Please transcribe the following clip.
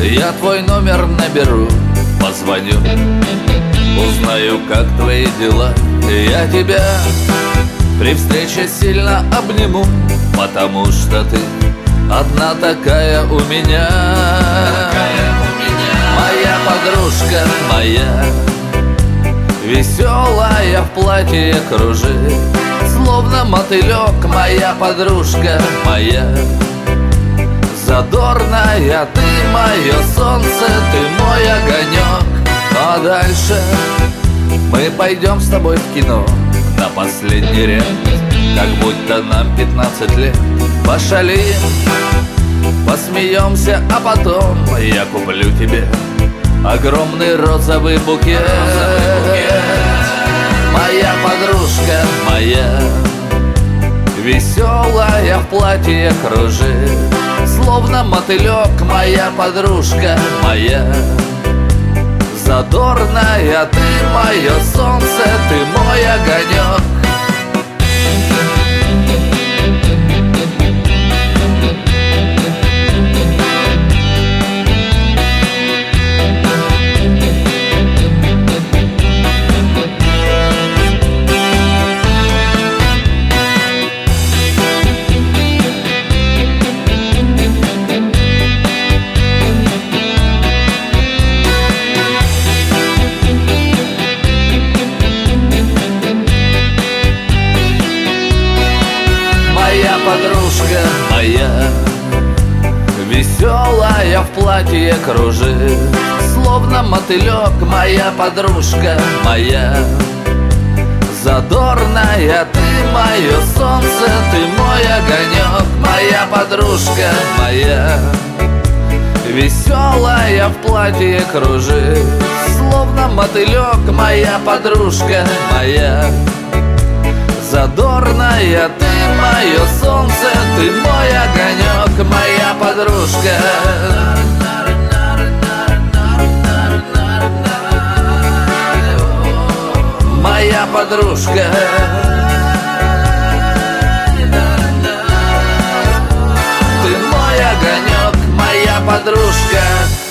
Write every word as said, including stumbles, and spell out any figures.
Я твой номер наберу, позвоню, узнаю, как твои дела. Я тебя при встрече сильно обниму, потому что ты одна такая у меня. Моя подружка, моя, веселая в платье кружит, словно мотылек. Моя подружка, моя, задорная, ты мое солнце, ты мой огонек. А дальше мы пойдем с тобой в кино на последний ряд, как будто нам пятнадцать лет. Пошалим, посмеемся, а потом я куплю тебе огромный розовый букет. Моя подружка, моя, веселая в платье кружит, словно мотылек. Моя подружка, моя, задорная, ты мое солнце, ты мой огонек. Моя подружка, моя, веселая в платье кружит, словно мотылек. Моя подружка, моя, задорная, ты мое солнце, ты мой огонек. Моя подружка, моя, веселая в платье кружит, словно мотылек. Моя подружка, моя, задорная, ты мое солнце, ты мой огонек. Моя подружка, моя подружка, ты мой огонек. Моя подружка.